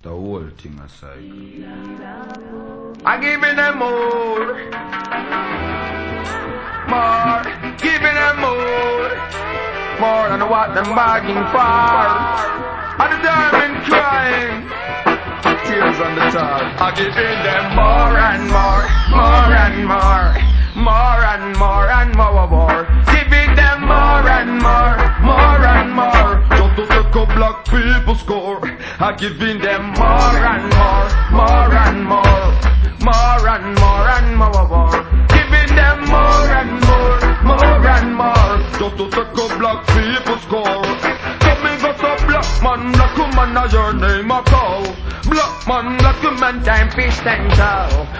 The whole thing a cycle. I'm giving them more, giving them more than what them begging for. I'm determined crying, tears on the top. I'm giving them more and more, more and more, more and more and more. Giving them more and more, more and more. Just to take a black people score. I'm giving them more and more, more and more, more and more and more. Giving them more and more, more and more. Just to take a black people score. Coming got a black man, black woman, as your name a call. Black man, black woman, time fish and cow.